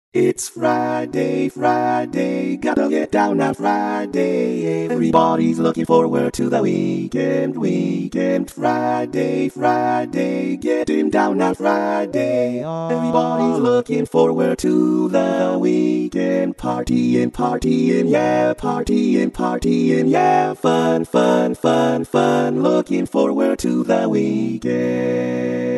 It's Friday, Friday, gotta get down on Friday. Everybody's looking forward to the weekend. Friday, Friday, getting down on Friday. Everybody's looking forward to the weekend. Partying, yeah, partying, yeah. Fun. Looking forward to the weekend.